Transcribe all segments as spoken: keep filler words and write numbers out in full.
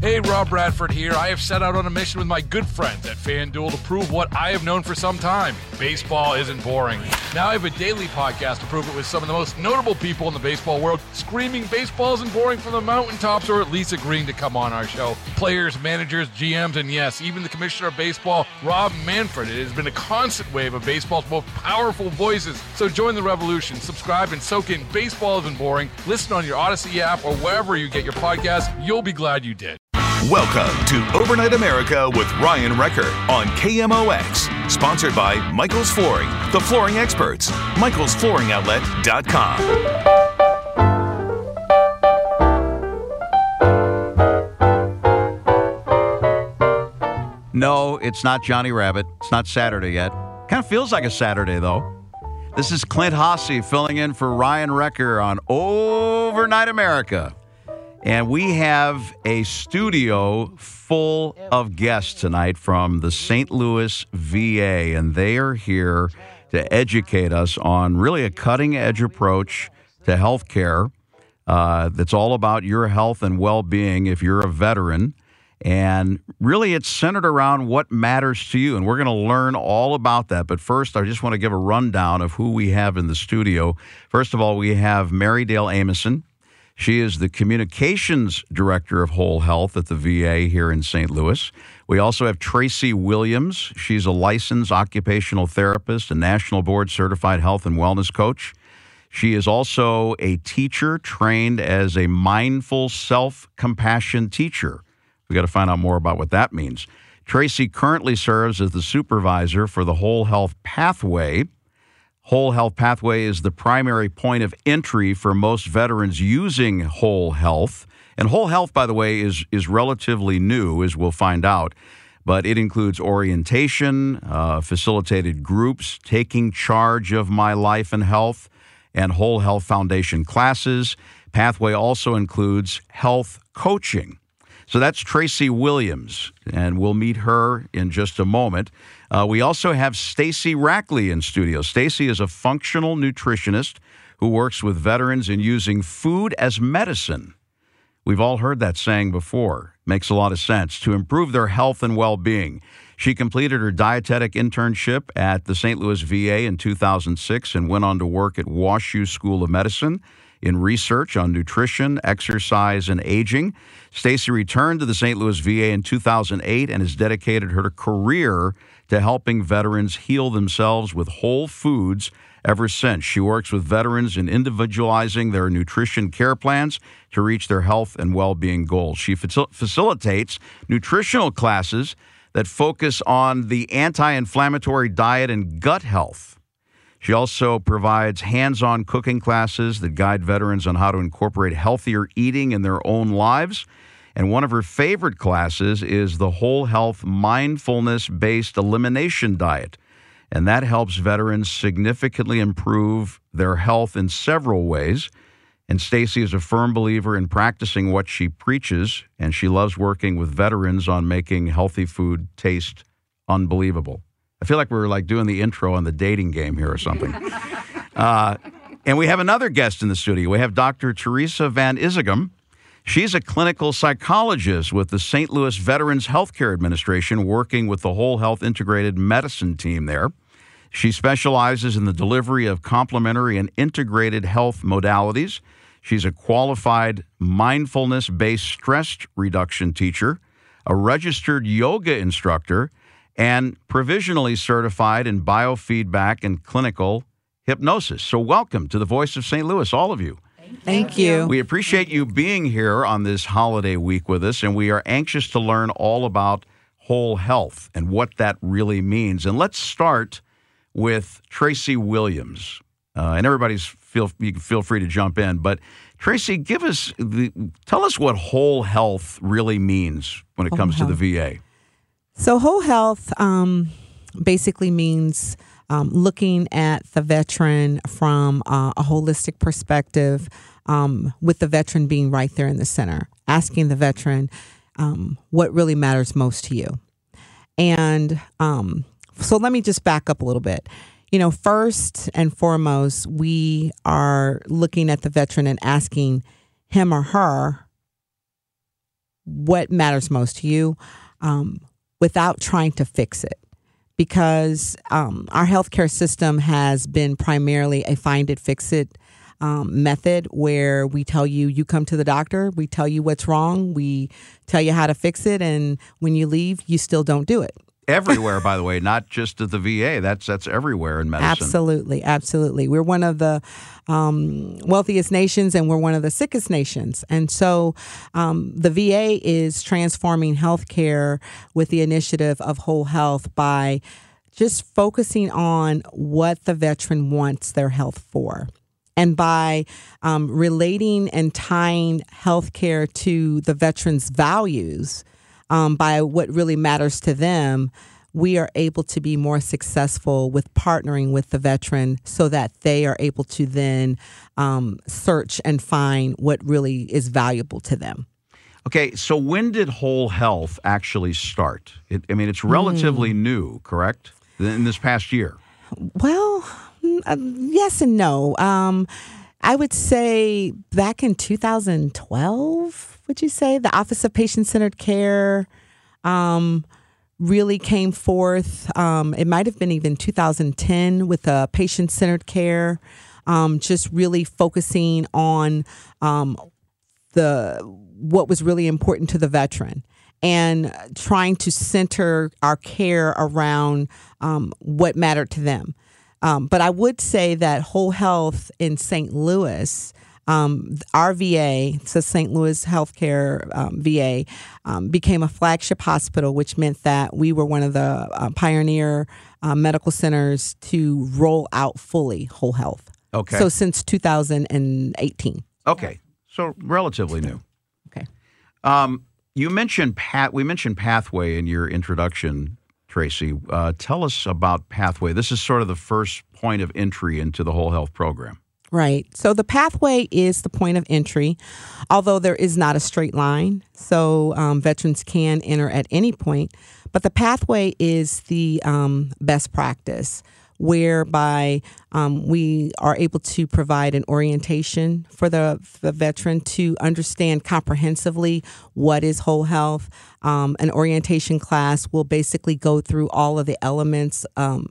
Hey, Rob Bradford here. I have set out on a mission with my good friends at FanDuel to prove what I have known for some time. Baseball isn't boring. Now I have a daily podcast to prove it with some of the most notable people in the baseball world, screaming baseball isn't boring from the mountaintops, or at least agreeing to come on our show. Players, managers, G Ms, and yes, even the commissioner of baseball, Rob Manfred. It has been a constant wave of baseball's most powerful voices. So join the revolution. Subscribe and soak in Baseball Isn't Boring. Listen on your Odyssey app or wherever you get your podcasts. You'll be glad you did. Welcome to Overnight America with Ryan Recker on K M O X. Sponsored by Michael's Flooring, the flooring experts. Michaels Flooring Outlet dot com. No, it's not Johnny Rabbit. It's not Saturday yet. Kind of feels like a Saturday, though. This is Clint Haase filling in for Ryan Recker on Overnight America. And we have a studio full of guests tonight from the Saint Louis V A, and they are here to educate us on really a cutting-edge approach to health care uh, that's all about your health and well-being if you're a veteran. And really, it's centered around what matters to you, and we're going to learn all about that. But first, I just want to give a rundown of who we have in the studio. First of all, we have Mary Dale Amison. She is the Communications Director of Whole Health at the V A here in Saint Louis. We also have Tracy Williams. She's a licensed occupational therapist and National Board Certified Health and Wellness Coach. She is also a teacher trained as a mindful self-compassion teacher. We've got to find out more about what that means. Tracy currently serves as the supervisor for the Whole Health Pathway. Whole Health Pathway is the primary point of entry for most veterans using Whole Health. And Whole Health, by the way, is, is relatively new, as we'll find out. But it includes orientation, uh, facilitated groups, taking charge of my life and health, and Whole Health Foundation classes. Pathway also includes health coaching. So that's Tracy Williams, and we'll meet her in just a moment. Uh, we also have Stacy Rackley in studio. Stacy is a functional nutritionist who works with veterans in using food as medicine. We've all heard that saying before. Makes a lot of sense. To improve their health and well-being. She completed her dietetic internship at the Saint Louis V A in two thousand six and went on to work at WashU School of Medicine in research on nutrition, exercise, and aging. Stacy returned to the Saint Louis V A in two thousand eight and has dedicated her career to helping veterans heal themselves with whole foods ever since. She works with veterans in individualizing their nutrition care plans to reach their health and well-being goals. She facil- facilitates nutritional classes that focus on the anti-inflammatory diet and gut health. She also provides hands-on cooking classes that guide veterans on how to incorporate healthier eating in their own lives. And one of her favorite classes is the Whole Health Mindfulness-Based Elimination Diet. And that helps veterans significantly improve their health in several ways. And Stacy is a firm believer in practicing what she preaches, and she loves working with veterans on making healthy food taste unbelievable. I feel like we're like doing the intro on the dating game here or something. uh, and we have another guest in the studio. We have Doctor Teresa Van Isegem. She's a clinical psychologist with the Saint Louis Veterans Healthcare Administration, working with the Whole Health Integrated Medicine team there. She specializes in the delivery of complementary and integrated health modalities. She's a qualified mindfulness-based stress reduction teacher, a registered yoga instructor, and provisionally certified in biofeedback and clinical hypnosis. So welcome to the Voice of Saint Louis, all of you. Thank you. We appreciate you being here on this holiday week with us, and we are anxious to learn all about whole health and what that really means. And let's start with Tracy Williams. Uh, and everybody's feel you can feel free to jump in, but Tracy, give us the, tell us what whole health really means when it whole comes health. to the V A. So whole health um, basically means um, looking at the veteran from uh, a holistic perspective, um, with the veteran being right there in the center, asking the veteran um, what really matters most to you. And um, so let me just back up a little bit. You know, first and foremost, we are looking at the veteran and asking him or her what matters most to you um, without trying to fix it. Because um, our healthcare system has been primarily a find it, fix it um, method where we tell you, you come to the doctor, we tell you what's wrong, we tell you how to fix it, and when you leave, you still don't do it. Everywhere, by the way, not just at the V A. That's that's everywhere in medicine. Absolutely, absolutely. We're one of the um, wealthiest nations, and we're one of the sickest nations. And so um, the V A is transforming healthcare with the initiative of Whole Health by just focusing on what the veteran wants their health for. And by um, relating and tying healthcare to the veteran's values, Um, by what really matters to them, we are able to be more successful with partnering with the veteran so that they are able to then um, search and find what really is valuable to them. Okay, so when did Whole Health actually start? It, I mean, it's relatively mm. new, correct, in this past year? Well, uh, yes and no. Um, I would say back in two thousand twelve, would you say, the Office of Patient-Centered Care um, really came forth. Um, it might have been even two thousand ten with uh, patient-centered care, um, just really focusing on um, the what was really important to the veteran and trying to center our care around um, what mattered to them. Um, but I would say that Whole Health in Saint Louis, Um, our V A, so Saint Louis Healthcare um, V A, um, became a flagship hospital, which meant that we were one of the uh, pioneer uh, medical centers to roll out fully Whole Health. Okay. So since two thousand eighteen. Okay. So relatively new. Okay. Um, you mentioned Pat. We mentioned Pathway in your introduction, Tracy. Uh, tell us about Pathway. This is sort of the first point of entry into the Whole Health program. Right. So the pathway is the point of entry, although there is not a straight line. So um, veterans can enter at any point. But the pathway is the um, best practice, whereby um, we are able to provide an orientation for the, the veteran to understand comprehensively what is whole health. Um, an orientation class will basically go through all of the elements um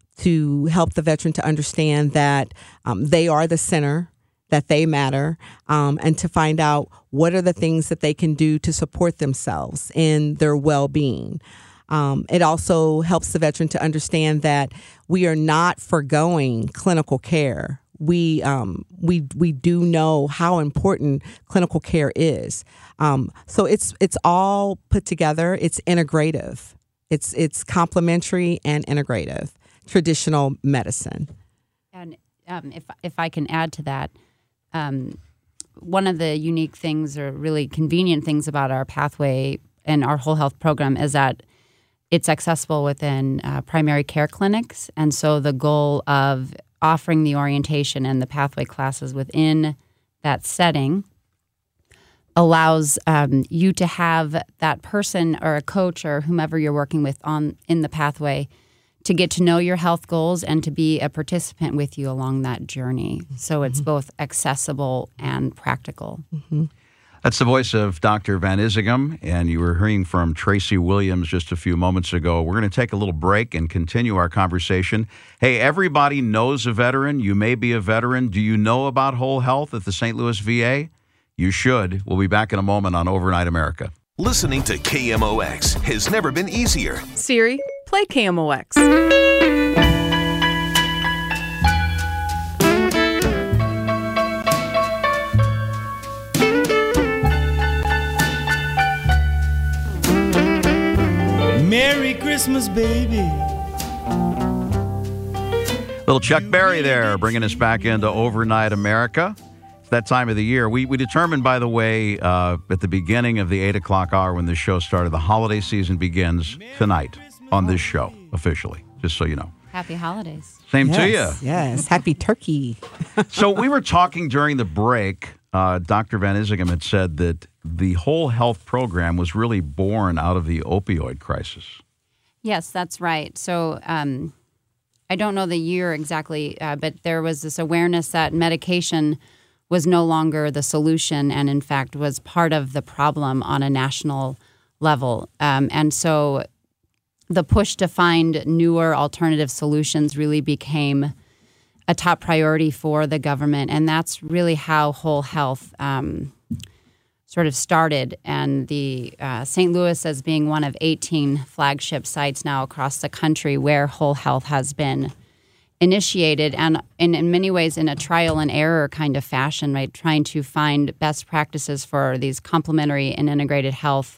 to help the veteran to understand that um, they are the center, that they matter, um, and to find out what are the things that they can do to support themselves in their well-being. Um, it also helps the veteran to understand that we are not forgoing clinical care. We um, we we do know how important clinical care is. Um, so it's it's all put together. It's integrative. It's it's complementary and integrative. Traditional medicine. And um, if if I can add to that, um, one of the unique things or really convenient things about our pathway and our whole health program is that it's accessible within uh, primary care clinics. And so the goal of offering the orientation and the pathway classes within that setting allows um, you to have that person or a coach or whomever you're working with on in the pathway to get to know your health goals and to be a participant with you along that journey. So it's mm-hmm. both accessible and practical. Mm-hmm. That's the voice of Doctor Van Isegem, and you were hearing from Tracy Williams just a few moments ago. We're going to take a little break and continue our conversation. Hey, everybody knows a veteran. You may be a veteran. Do you know about Whole Health at the Saint Louis V A? You should. We'll be back in a moment on Overnight America. Listening to K M O X has never been easier. Siri, play K M O X. Merry Christmas, baby. Little Chuck Berry there, bringing us back into Overnight America. It's that time of the year. We we determined, by the way, uh, at the beginning of the eight o'clock hour when this show started, the holiday season begins tonight on this show, officially, just so you know. Happy holidays. Same yes, to you. Yes, happy turkey. So we were talking during the break. Uh, Doctor Van Isegem had said that the whole health program was really born out of the opioid crisis. Yes, that's right. So um, I don't know the year exactly, uh, but there was this awareness that medication was no longer the solution and, in fact, was part of the problem on a national level. Um, and so the push to find newer alternative solutions really became a top priority for the government. And that's really how whole health um, sort of started. And the uh, Saint Louis as being one of eighteen flagship sites now across the country where whole health has been initiated, and in, in many ways in a trial and error kind of fashion, right? Trying to find best practices for these complementary and integrated health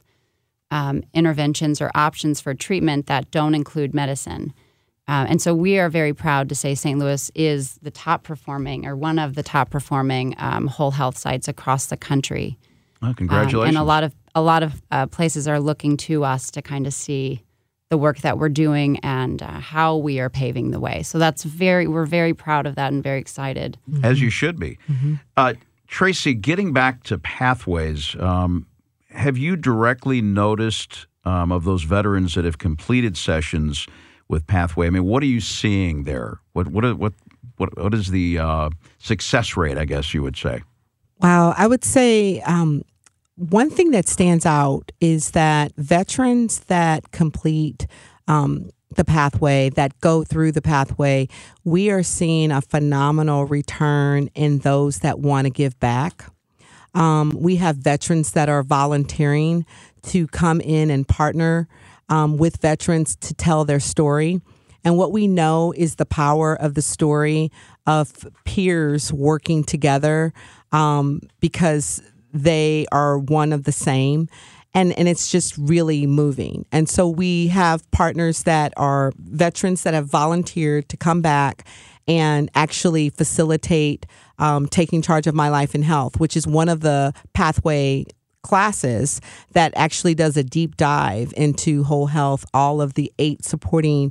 um, interventions or options for treatment that don't include medicine. Uh, and so we are very proud to say Saint Louis is the top performing or one of the top performing um, whole health sites across the country. Well, congratulations. Um, and a lot of a lot of uh, places are looking to us to kind of see the work that we're doing and uh, how we are paving the way. So that's very, we're very proud of that and very excited. As you should be. Mm-hmm. Uh, Tracy, getting back to Pathways, um, have you directly noticed um, of those veterans that have completed sessions with Pathway? I mean, what are you seeing there? What what what what, what is the uh, success rate, I guess you would say? Wow, I would say um, one thing that stands out is that veterans that complete um, the pathway, that go through the pathway, we are seeing a phenomenal return in those that want to give back. Um, we have veterans that are volunteering to come in and partner um, with veterans to tell their story. And what we know is the power of the story of peers working together um, because they are one of the same. And, and it's just really moving. And so we have partners that are veterans that have volunteered to come back and actually facilitate um, taking charge of my life and health, which is one of the pathway classes that actually does a deep dive into whole health, all of the eight supporting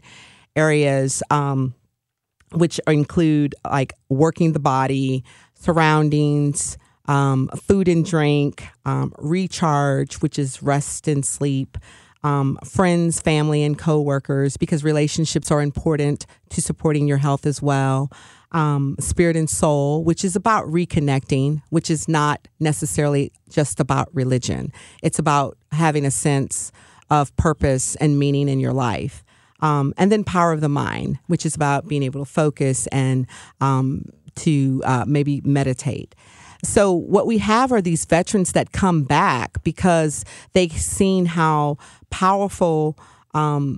areas, um, which include like working the body, surroundings, um, food and drink, um, recharge, which is rest and sleep, um, friends, family, and coworkers, because relationships are important to supporting your health as well. Um, spirit and soul, which is about reconnecting, which is not necessarily just about religion. It's about having a sense of purpose and meaning in your life. Um, and then power of the mind, which is about being able to focus and um, to uh, maybe meditate. So what we have are these veterans that come back because they've seen how powerful um,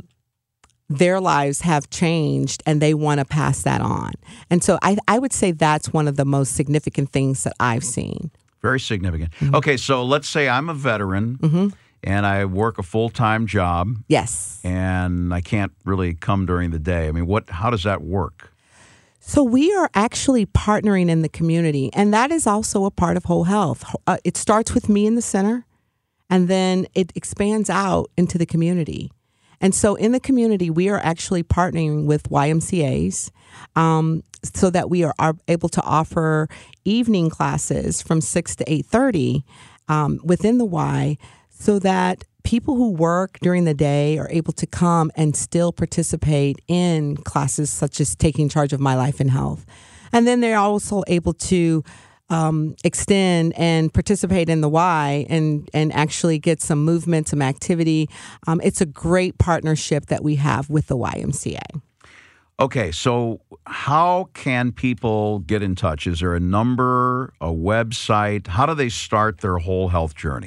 their lives have changed, and they want to pass that on. And so I, I would say that's one of the most significant things that I've seen. Very significant. Mm-hmm. Okay, so let's say I'm a veteran. Mm-hmm. And I work a full-time job. Yes. And I can't really come during the day. I mean, what? How does that work? So we are actually partnering in the community, and that is also a part of whole health. Uh, it starts with me in the center, and then it expands out into the community. And so in the community, we are actually partnering with Y M C As um, so that we are, are able to offer evening classes from six to eight thirty um, within the Y, so that people who work during the day are able to come and still participate in classes such as Taking Charge of My Life and Health. And then they're also able to um, extend and participate in the Y and, and actually get some movement, some activity. Um, it's a great partnership that we have with the Y M C A. Okay, so how can people get in touch? Is there a number, a website? How do they start their whole health journey?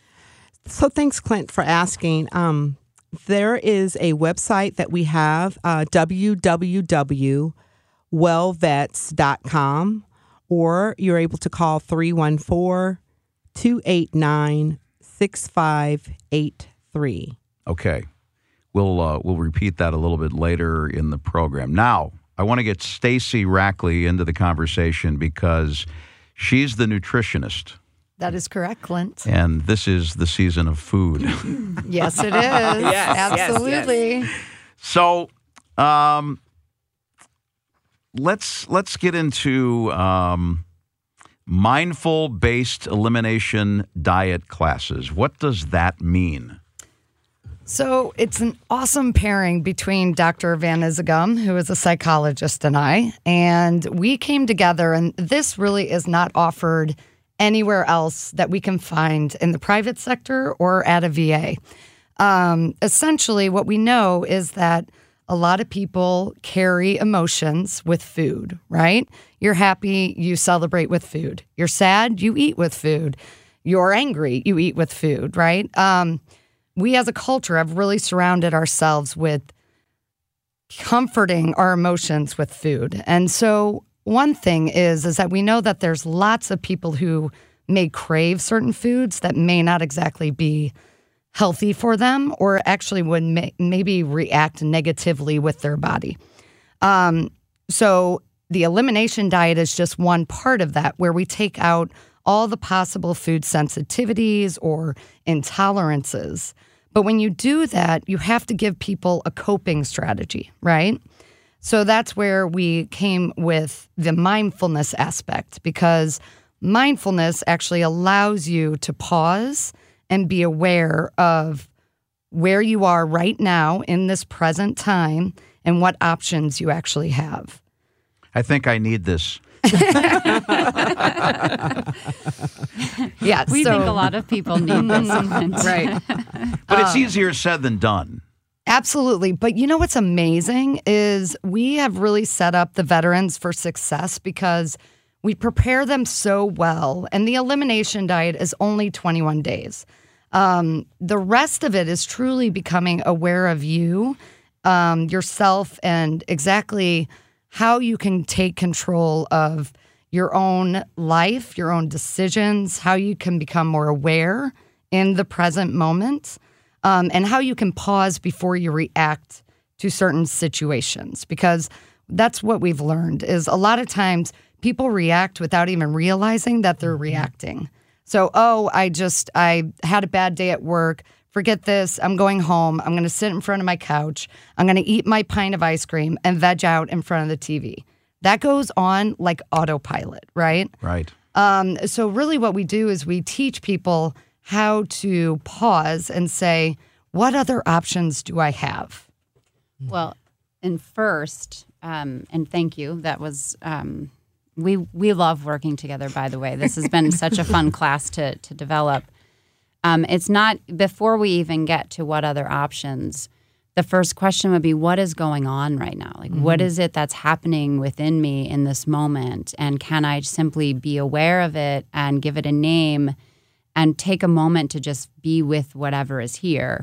So thanks, Clint, for asking. Um, there is a website that we have, uh, w w w dot well vets dot com, or you're able to call three one four, two eight nine, six five eight three. Okay. We'll uh, we'll repeat that a little bit later in the program. Now, I want to get Stacy Rackley into the conversation because she's the nutritionist. That is correct, Clint. And this is the season of food. Yes, it is. Yes, absolutely. Yes, yes. So, um, let's let's get into um, mindful-based elimination diet classes. What does that mean? So it's an awesome pairing between Doctor Van Isegum, who is a psychologist, and I. And we came together, and this really is not offered anywhere else that we can find in the private sector or at a V A. Um, essentially, what we know is that a lot of people carry emotions with food, right? You're happy, you celebrate with food. You're sad, you eat with food. You're angry, you eat with food, right? Um, we as a culture have really surrounded ourselves with comforting our emotions with food. And so one thing is, is that we know that there's lots of people who may crave certain foods that may not exactly be healthy for them, or actually would may, maybe react negatively with their body. Um, so the elimination diet is just one part of that, where we take out all the possible food sensitivities or intolerances. But when you do that, you have to give people a coping strategy, right? So that's where we came with the mindfulness aspect, because mindfulness actually allows you to pause and be aware of where you are right now in this present time and what options you actually have. I think I need this. Yeah, we so, think a lot of people need this. Right. But it's easier said than done. Absolutely. But you know what's amazing is we have really set up the veterans for success because we prepare them so well. And the elimination diet is only twenty-one days. Um, the rest of it is truly becoming aware of you, um, yourself, and exactly how you can take control of your own life, your own decisions, how you can become more aware in the present moment, um, and how you can pause before you react to certain situations. Because that's what we've learned is a lot of times people react without even realizing that they're reacting. So, oh, I just, I had a bad day at work. Forget this. I'm going home. I'm going to sit in front of my couch. I'm going to eat my pint of ice cream and veg out in front of the T V. That goes on like autopilot, right? Right. Um, so really what we do is we teach people how to pause and say, what other options do I have? Well, and first, um, and thank you. That was... Um, We we love working together, by the way. This has been such a fun class to to develop. Um, it's not, before we even get to what other options, the first question would be, what is going on right now? Like, mm-hmm. what is it that's happening within me in this moment? And can I simply be aware of it and give it a name and take a moment to just be with whatever is here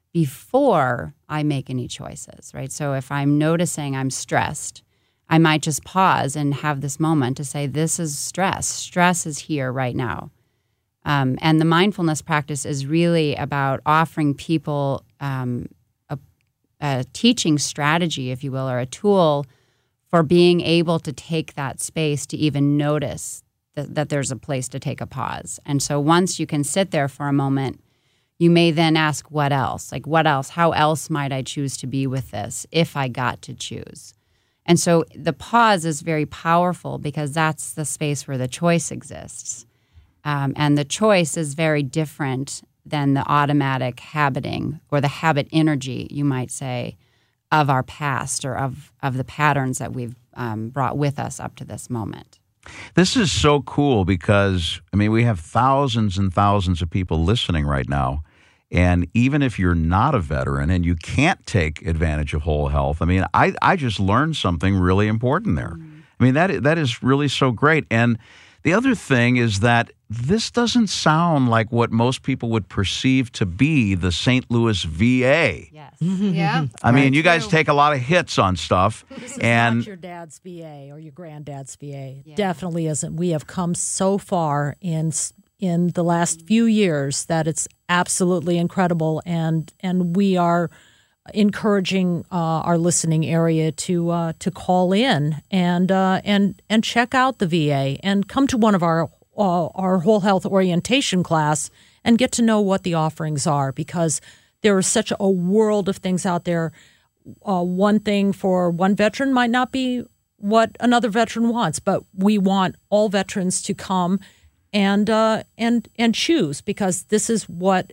before I make any choices, right? So if I'm noticing I'm stressed, I might just pause and have this moment to say, this is stress. Stress is here right now. Um, and the mindfulness practice is really about offering people um, a, a teaching strategy, if you will, or a tool for being able to take that space to even notice that, that there's a place to take a pause. And so once you can sit there for a moment, you may then ask, what else? Like, what else? How else might I choose to be with this if I got to choose? And so the pause is very powerful because that's the space where the choice exists. Um, and the choice is very different than the automatic habiting or the habit energy, you might say, of our past or of, of the patterns that we've um, brought with us up to this moment. This is so cool because, I mean, we have thousands and thousands of people listening right now. And even if you're not a veteran and you can't take advantage of whole health, I mean, I, I just learned something really important there. Mm-hmm. I mean, that that is really so great. And the other thing is that this doesn't sound like what most people would perceive to be the Saint Louis V A. Yes. Yeah. I mean, Right. you guys take a lot of hits on stuff. This is and not your dad's V A or your granddad's V A. Yeah. Definitely isn't. We have come so far in in the last few years that it's absolutely incredible, and and we are encouraging uh, our listening area to uh, to call in and uh, and and check out the V A and come to one of our uh, our whole health orientation class and get to know what the offerings are, because there is such a world of things out there. Uh, one thing for one veteran might not be what another veteran wants, but we want all veterans to come and uh, and and choose, because this is what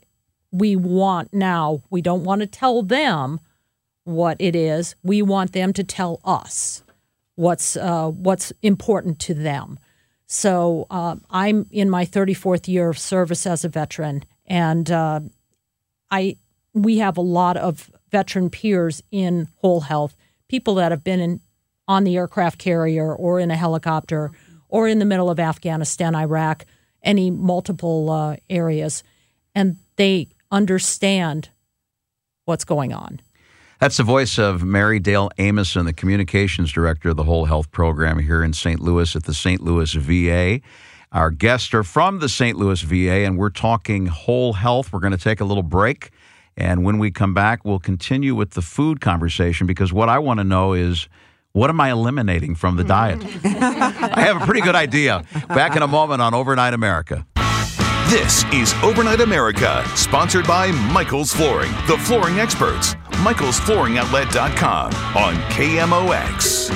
we want now, we don't want to tell them what it is. We want them to tell us what's uh, what's important to them. So uh, I'm in my thirty-fourth year of service as a veteran, and uh, I we have a lot of veteran peers in whole health, people that have been in on the aircraft carrier or in a helicopter or in the middle of Afghanistan, Iraq, any multiple uh, areas, and they understand what's going on. That's the voice of Mary Dale Amison, the communications director of the Whole Health Program here in Saint Louis at the Saint Louis V A. Our guests are from the Saint Louis V A, and we're talking whole health. We're going to take a little break, and when we come back, we'll continue with the food conversation, because what I want to know is, what am I eliminating from the diet? I have a pretty good idea. Back in a moment on Overnight America. This is Overnight America, sponsored by Michael's Flooring, the flooring experts. Michaels Flooring Outlet dot com on K M O X.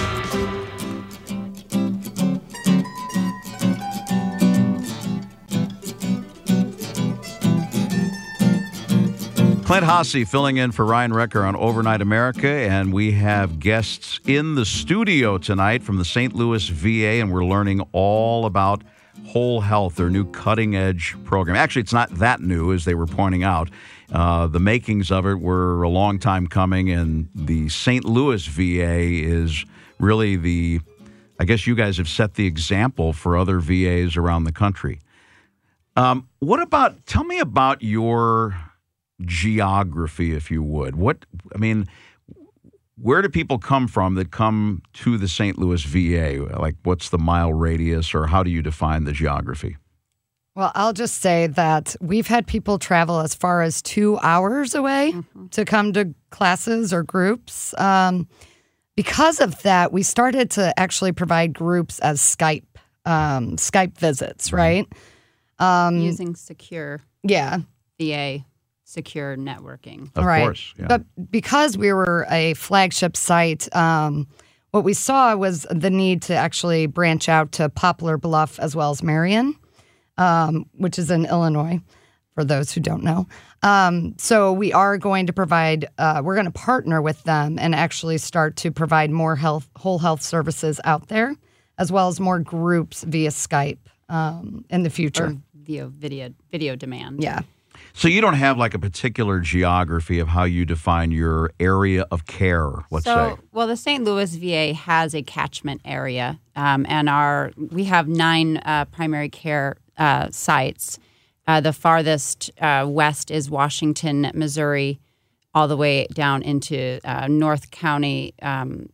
Clint Haase filling in for Ryan Recker on Overnight America, and we have guests in the studio tonight from the Saint Louis V A, and we're learning all about Whole Health, their new cutting-edge program. Actually, it's not that new, as they were pointing out. Uh, the makings of it were a long time coming, and the Saint Louis V A is really the, I guess you guys have set the example for other V As around the country. Um, what about, tell me about your geography, if you would. What, I mean, where do people come from that come to the Saint Louis V A? Like, what's the mile radius, or how do you define the geography? Well, I'll just say that we've had people travel as far as two hours away mm-hmm. to come to classes or groups. Um, because of that, we started to actually provide groups as Skype, um, Skype visits, right? Um, Using secure yeah. V A. Secure networking. Of right. course. Yeah. But because we were a flagship site, um, what we saw was the need to actually branch out to Poplar Bluff as well as Marion, um, which is in Illinois, for those who don't know. Um, so we are going to provide, uh, we're going to partner with them and actually start to provide more health, whole health services out there, as well as more groups via Skype um, in the future. Or via video, video demand. Yeah. So you don't have like a particular geography of how you define your area of care, let's so, say? Well, the Saint Louis V A has a catchment area, um, and our we have nine uh, primary care uh, sites. Uh, the farthest uh, west is Washington, Missouri, all the way down into uh, North County, um,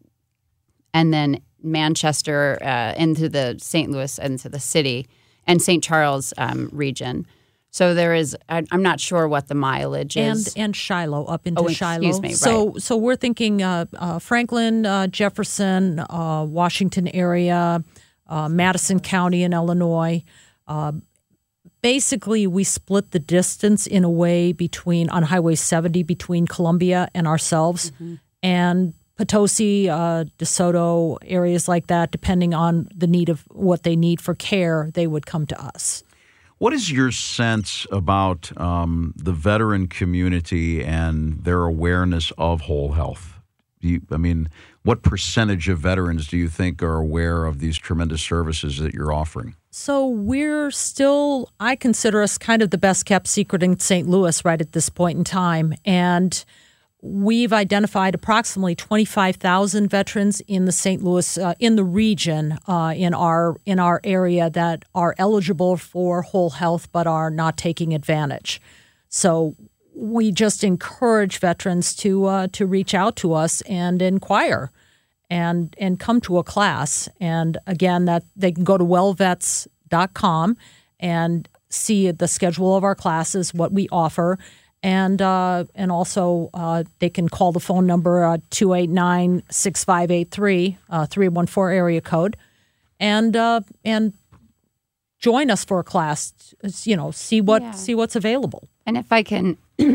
and then Manchester uh, into the Saint Louis, into the city, and Saint Charles um, region. So there is, I'm not sure what the mileage is. And and Shiloh, up into oh, Shiloh. Excuse me, so, right. So we're thinking uh, uh, Franklin, uh, Jefferson, uh, Washington area, uh, Madison County in Illinois. Uh, basically, we split the distance in a way between, on Highway seventy, between Columbia and ourselves. Mm-hmm. And Potosi, uh, DeSoto, areas like that, depending on the need of what they need for care, they would come to us. What is your sense about um, the veteran community and their awareness of whole health? Do you, I mean, what percentage of veterans do you think are aware of these tremendous services that you're offering? So we're still, I consider us kind of the best kept secret in Saint Louis right at this point in time. And we've identified approximately twenty-five thousand veterans in the Saint Louis, uh, in the region, uh, in our in our area that are eligible for whole health but are not taking advantage. So we just encourage veterans to uh, to reach out to us and inquire, and and come to a class. And again, that they can go to well vets dot com and see the schedule of our classes, what we offer. And uh, and also uh, they can call the phone number uh, two eight nine, six five eight three, uh, three one four area code, and uh, and join us for a class. You know, see what yeah. see what's available. And if I can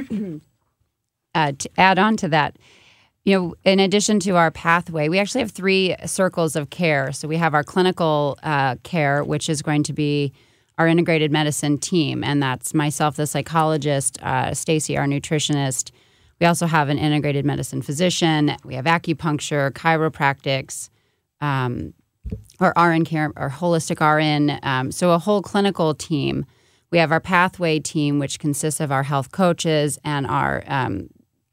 uh, to add on to that, you know, in addition to our pathway, we actually have three circles of care. So we have our clinical uh, care, which is going to be our integrated medicine team, and that's myself, the psychologist, uh, Stacy, our nutritionist. We also have an integrated medicine physician. We have acupuncture, chiropractics, um, or R N care, or holistic R N. Um, so a whole clinical team. We have our pathway team, which consists of our health coaches and our um,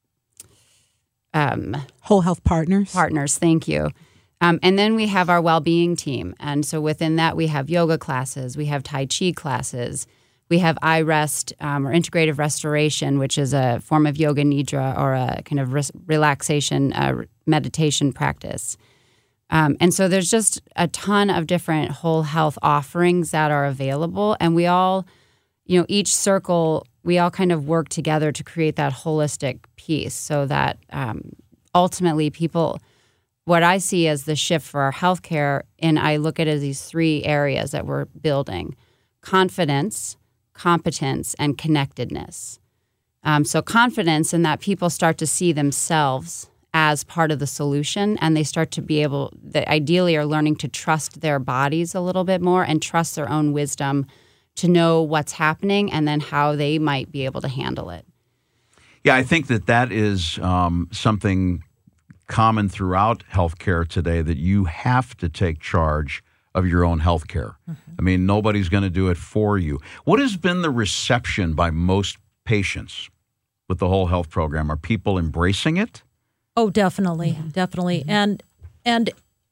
um, whole health partners. Partners, thank you. Um, and then we have our well-being team. And so within that, we have yoga classes, we have Tai Chi classes, we have iRest, um, or integrative restoration, which is a form of yoga nidra, or a kind of res- relaxation uh, meditation practice. Um, and so there's just a ton of different whole health offerings that are available. And we all, you know, each circle, we all kind of work together to create that holistic piece so that um, ultimately people... What I see as the shift for our healthcare, and I look at it as these three areas that we're building: confidence, competence, and connectedness. Um, so confidence in that people start to see themselves as part of the solution, and they start to be able, they ideally are learning to trust their bodies a little bit more and trust their own wisdom to know what's happening and then how they might be able to handle it. Yeah, I think that that is um, something common throughout healthcare today, that you have to take charge of your own healthcare. Mm-hmm. I mean, nobody's going to do it for you. What has been the reception by most patients with the whole health program? Are people embracing it? Oh, definitely, mm-hmm. definitely. Mm-hmm. And and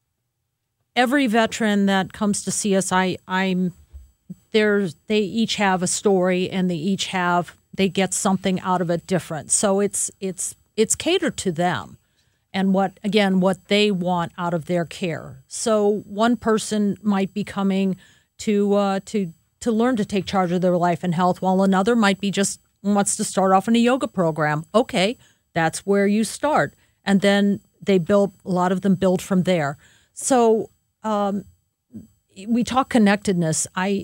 every veteran that comes to see us, I I'm there's they each have a story, and they each have they get something out of it different. So it's it's it's catered to them. And what, again, what they want out of their care. So one person might be coming to uh, to to learn to take charge of their life and health, while another might be just wants to start off in a yoga program. Okay, that's where you start. And then they build, a lot of them build from there. So um, we talk connectedness. I,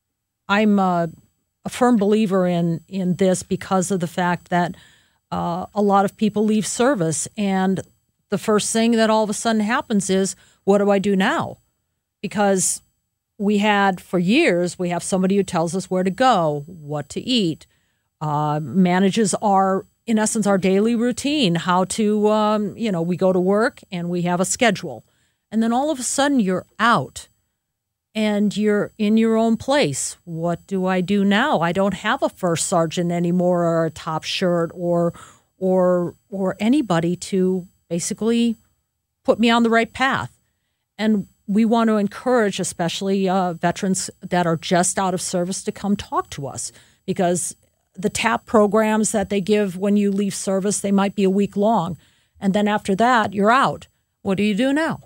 I'm a, a firm believer in, in this because of the fact that Uh, a lot of people leave service, and the first thing that all of a sudden happens is, what do I do now? Because we had, for years, we have somebody who tells us where to go, what to eat, uh, manages our, in essence, our daily routine, how to, um, you know, we go to work and we have a schedule. And then all of a sudden you're out and you're in your own place. What do I do now? I don't have a first sergeant anymore, or a top shirt, or or or anybody to basically put me on the right path. And we want to encourage, especially uh, veterans that are just out of service, to come talk to us, because the TAP programs that they give when you leave service, they might be a week long. And then after that, you're out. What do you do now?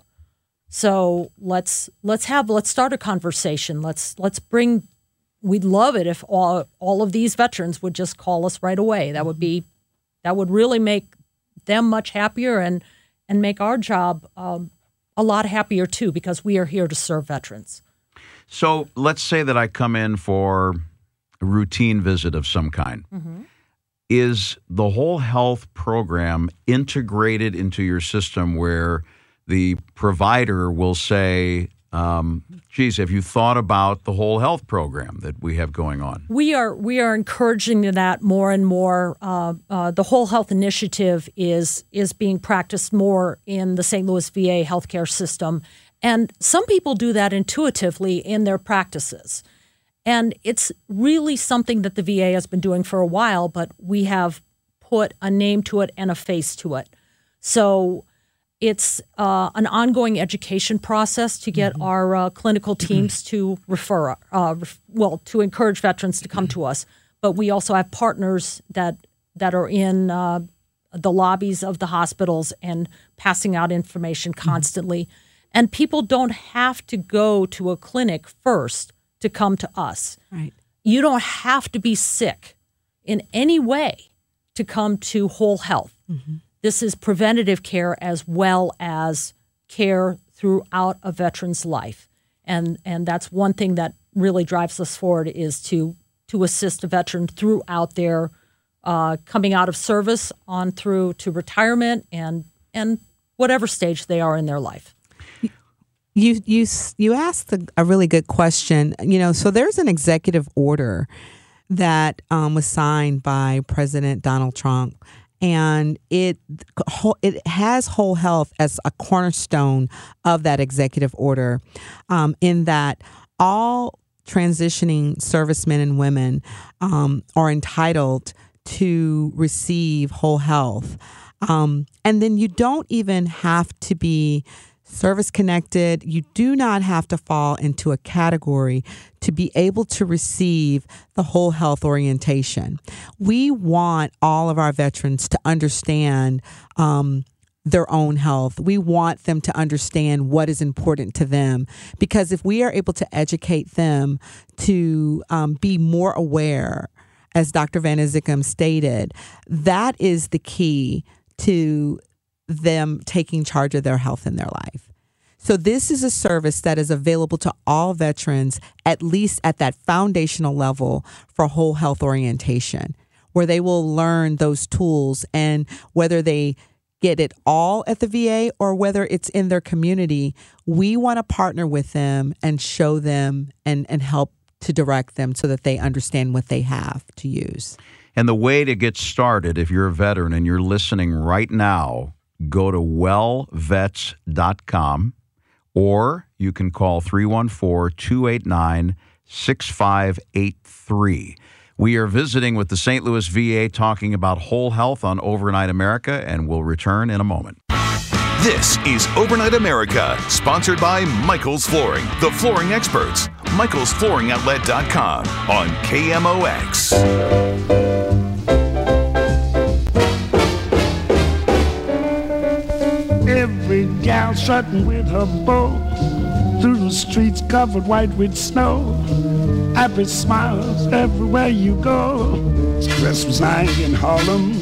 So let's let's have let's start a conversation. Let's let's bring. We'd love it if all all of these veterans would just call us right away. That would be that would really make them much happier, and and make our job um, a lot happier too, because we are here to serve veterans. So let's say that I come in for a routine visit of some kind. Mm-hmm. Is the whole health program integrated into your system where the provider will say, um, geez, have you thought about the whole health program that we have going on? We are we are encouraging that more and more. Uh, uh, the whole health initiative is is being practiced more in the Saint Louis V A healthcare system. And some people do that intuitively in their practices. And it's really something that the V A has been doing for a while, but we have put a name to it and a face to it. So it's uh, an ongoing education process to get mm-hmm. our uh, clinical teams to refer, uh, ref- well, to encourage veterans to come to us. But we also have partners that that are in uh, the lobbies of the hospitals and passing out information constantly. Mm-hmm. And people don't have to go to a clinic first to come to us. Right. You don't have to be sick in any way to come to Whole Health. Mm-hmm. This is preventative care as well as care throughout a veteran's life. And and that's one thing that really drives us forward, is to to assist a veteran throughout their uh, coming out of service on through to retirement and and whatever stage they are in their life. You you you asked a, a really good question. You know, so there's an executive order that um, was signed by President Donald Trump, and it it has whole health as a cornerstone of that executive order, um, in that all transitioning servicemen and women um, are entitled to receive whole health, um, and then you don't even have to be service connected. You do not have to fall into a category to be able to receive the whole health orientation. We want all of our veterans to understand um, their own health. We want them to understand what is important to them, because if we are able to educate them to um, be more aware, as Doctor Van Izegem stated, that is the key to them taking charge of their health in their life. So this is a service that is available to all veterans, at least at that foundational level for whole health orientation, where they will learn those tools, and whether they get it all at the V A or whether it's in their community, we want to partner with them and show them and, and help to direct them so that they understand what they have to use. And the way to get started, if you're a veteran and you're listening right now, go to well vets dot com, or you can call three one four, two eight nine, six five eight three. We are visiting with the Saint Louis V A talking about whole health on Overnight America, and we'll return in a moment. This is Overnight America, sponsored by Michael's Flooring, the flooring experts. Michaels Flooring Outlet dot com on K M O X. Every gal strutting with her bow through the streets covered white with snow. Happy smiles everywhere you go. It's Christmas night in Harlem.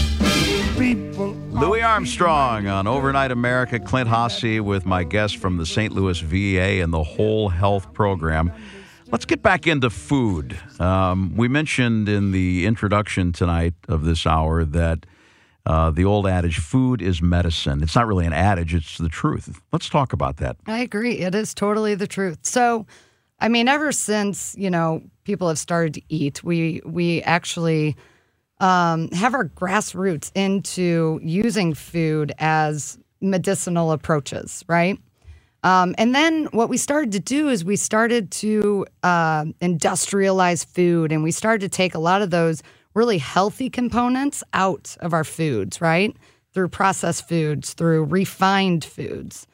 People. Louis Armstrong on Overnight America. Clint Hasse with my guest from the Saint Louis V A and the Whole Health Program. Let's get back into food. Um, we mentioned in the introduction tonight of this hour that uh, the old adage, food is medicine. It's not really an adage, it's the truth. Let's talk about that. I agree. It is totally the truth. So, I mean, ever since, you know, people have started to eat, we we actually um, have our grassroots into using food as medicinal approaches, right? Um, and then what we started to do is we started to uh, industrialize food, and we started to take a lot of those really healthy components out of our foods, right? Through processed foods, through refined foods.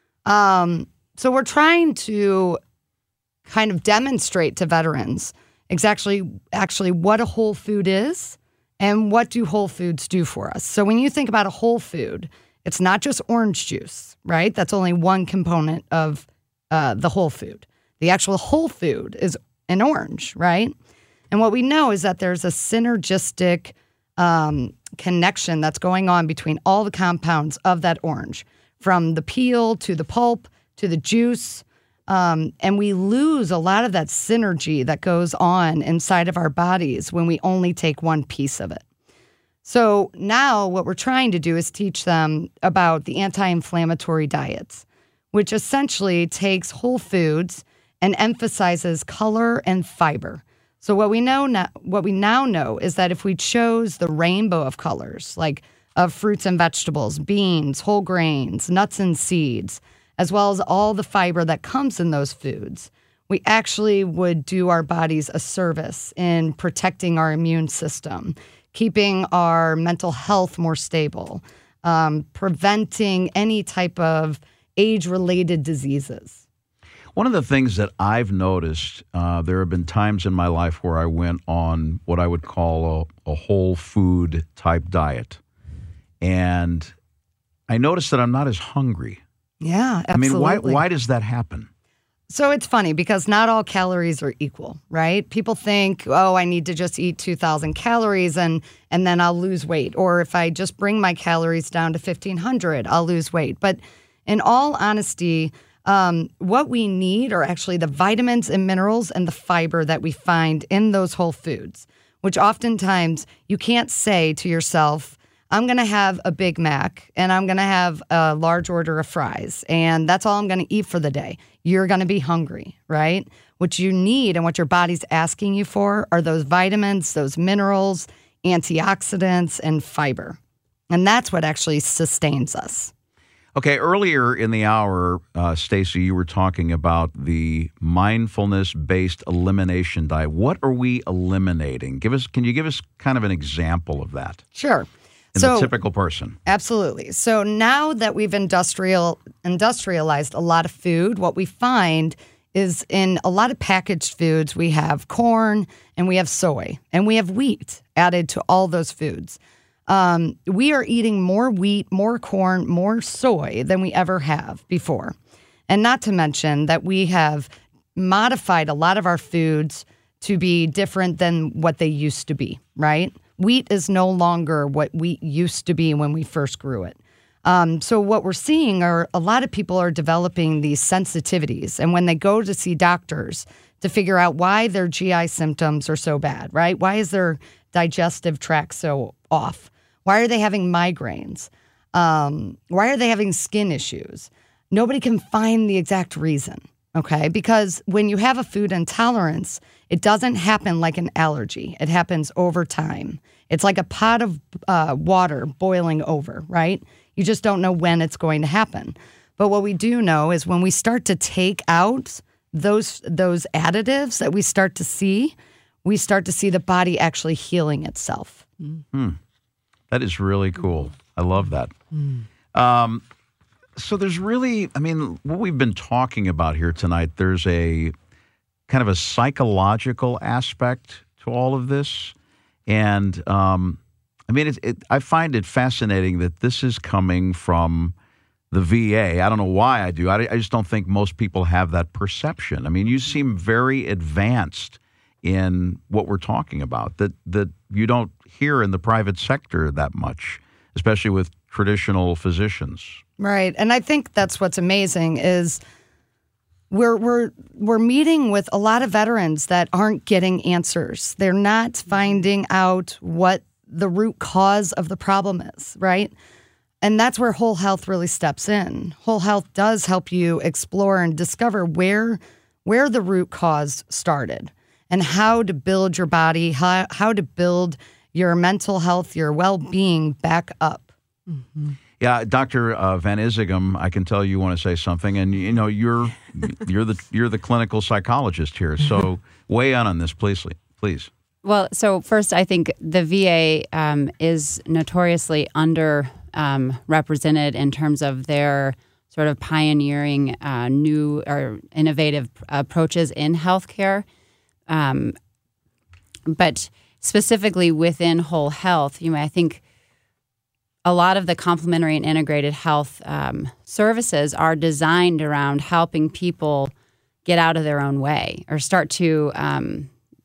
Um, so we're trying to kind of demonstrate to veterans exactly actually what a whole food is and what do whole foods do for us. So when you think about a whole food, it's not just orange juice, right? That's only one component of uh, the whole food. The actual whole food is an orange, right? And what we know is that there's a synergistic um, connection that's going on between all the compounds of that orange, from the peel to the pulp to the juice. Um, and we lose a lot of that synergy that goes on inside of our bodies when we only take one piece of it. So now what we're trying to do is teach them about the anti-inflammatory diets, which essentially takes whole foods and emphasizes color and fiber. So what we know now, what we now know is that if we chose the rainbow of colors, like of fruits and vegetables, beans, whole grains, nuts and seeds, as well as all the fiber that comes in those foods, we actually would do our bodies a service in protecting our immune system, keeping our mental health more stable, um, preventing any type of age-related diseases. One of the things that I've noticed, uh, there have been times in my life where I went on what I would call a, a whole food type diet. And I noticed that I'm not as hungry. Yeah, absolutely. I mean, why, why does that happen? So it's funny because not all calories are equal, right? People think, oh, I need to just eat two thousand calories and, and then I'll lose weight. Or if I just bring my calories down to fifteen hundred, I'll lose weight. But in all honesty, um, what we need are actually the vitamins and minerals and the fiber that we find in those whole foods, which oftentimes you can't say to yourself, I'm going to have a Big Mac and I'm going to have a large order of fries, and that's all I'm going to eat for the day. You're going to be hungry, right? What you need and what your body's asking you for are those vitamins, those minerals, antioxidants, and fiber. And that's what actually sustains us. Okay, earlier in the hour, uh, Stacey, you were talking about the mindfulness-based elimination diet. What are we eliminating? Give us, can you give us kind of an example of that? Sure. In so, the typical person. Absolutely. So now that we've industrial industrialized a lot of food, what we find is in a lot of packaged foods, we have corn and we have soy and we have wheat added to all those foods. Um, we are eating more wheat, more corn, more soy than we ever have before. And not to mention that we have modified a lot of our foods to be different than what they used to be, right? Wheat is no longer what wheat used to be when we first grew it. Um, so what we're seeing are a lot of people are developing these sensitivities. And when they go to see doctors to figure out why their G I symptoms are so bad, right? Why is their digestive tract so off? Why are they having migraines? Um, why are they having skin issues? Nobody can find the exact reason, okay? Because when you have a food intolerance, it doesn't happen like an allergy. It happens over time. It's like a pot of uh, water boiling over, right? You just don't know when it's going to happen. But what we do know is when we start to take out those those additives that we start to see, we start to see the body actually healing itself. Hmm. That is really cool. I love that. Mm. Um, so there's really, I mean, what we've been talking about here tonight, there's a kind of a psychological aspect to all of this. And um, I mean, it, it, I find it fascinating that this is coming from the V A. I don't know why I do. I, I just don't think most people have that perception. I mean, you seem very advanced in what we're talking about, that that you don't hear in the private sector that much, especially with traditional physicians. Right. And I think that's what's amazing is we're we're we're meeting with a lot of veterans that aren't getting answers. They're not finding out what the root cause of the problem is, right? And that's where Whole Health really steps in. Whole Health does help you explore and discover where where the root cause started and how to build your body, how, how to build your mental health, your well-being back up. Mm-hmm. Yeah, Doctor Uh, Van Isegem, I can tell you want to say something, and you know you're you're the you're the clinical psychologist here, so weigh in on this, please, please. Well, so first, I think the V A um, is notoriously under um, represented in terms of their sort of pioneering uh, new or innovative approaches in healthcare. Um, but specifically within Whole Health, you know, I think a lot of the complementary and integrated health um, services are designed around helping people get out of their own way or start to um,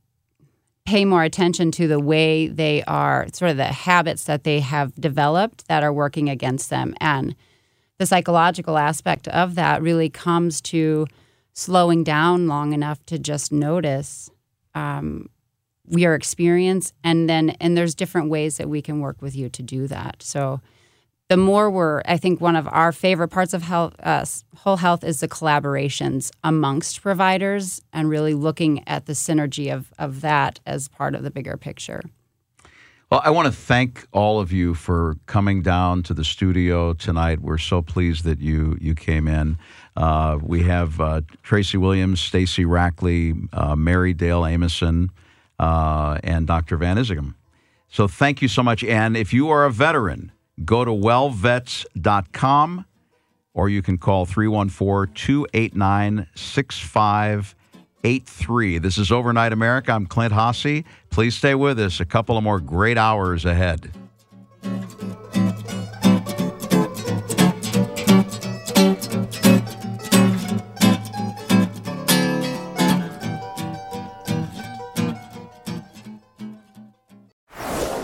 pay more attention to the way they are, sort of the habits that they have developed that are working against them. And the psychological aspect of that really comes to slowing down long enough to just notice um, your experience, and then and there's different ways that we can work with you to do that. So the more we're, I think one of our favorite parts of health, uh, Whole Health is the collaborations amongst providers and really looking at the synergy of, of that as part of the bigger picture. Well, I want to thank all of you for coming down to the studio tonight. We're so pleased that you you came in. Uh, we have uh, Tracy Williams, Stacey Rackley, uh, Mary Dale Amison, uh, and Doctor Van Isegem. So thank you so much. And if you are a veteran, go to well vets dot com, or you can call three one four, two eight nine, six five eight three. This is Overnight America. I'm Clint Haase. Please stay with us. A couple of more great hours ahead.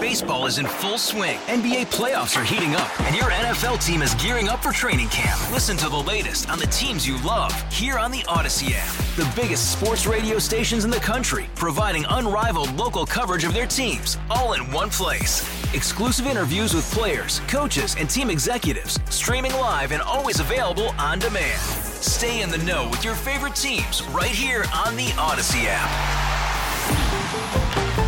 Baseball is in full swing. N B A playoffs are heating up, and your N F L team is gearing up for training camp. Listen to the latest on the teams you love here on the Odyssey app. The biggest sports radio stations in the country, providing unrivaled local coverage of their teams, all in one place. Exclusive interviews with players, coaches, and team executives, streaming live and always available on demand. Stay in the know with your favorite teams right here on the Odyssey app.